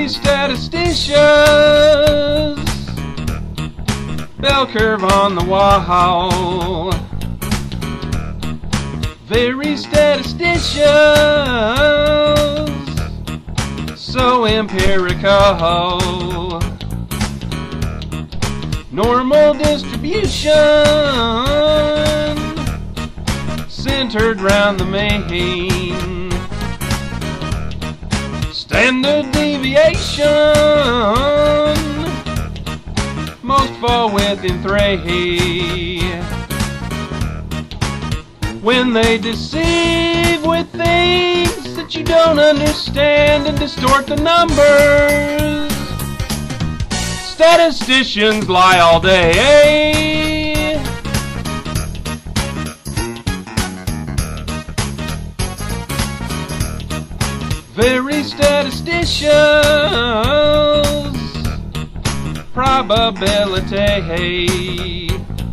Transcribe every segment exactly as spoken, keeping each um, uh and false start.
Very statisticians, bell curve on the wall. Very statisticians, so empirical. Normal distribution, centered round the mean. Standard deviation, most fall within three. When they deceive with things that you don't understand and distort the numbers, statisticians lie all day. Very statisticians, probability.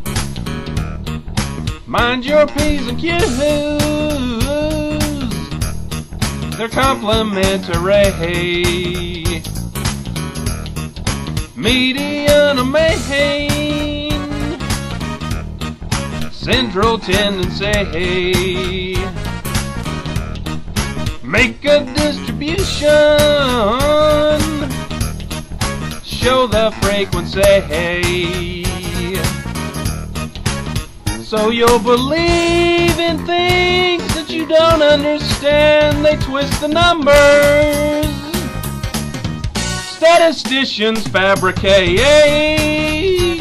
Mind your P's and Q's, they're complementary. Median or mean, central tendency. Make a distribution, show the frequency. So you'll believe in things that you don't understand. They twist the numbers. Statisticians fabricate.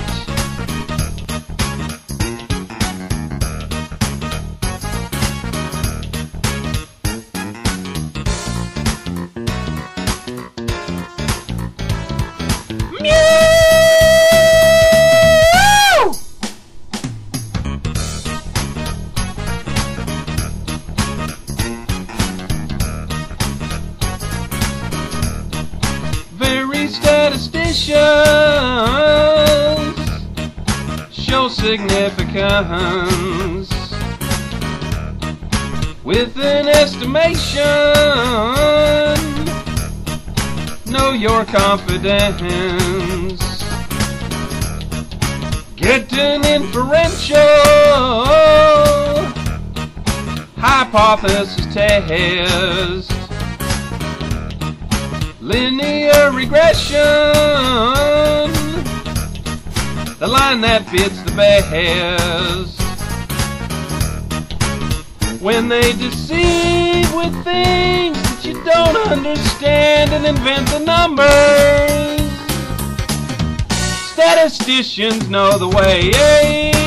Statisticians show significance with an estimation. Know your confidence. Get an inferential hypothesis test. Linear regression, the line that fits the best. When they deceive with things that you don't understand and invent the numbers, statisticians know the way.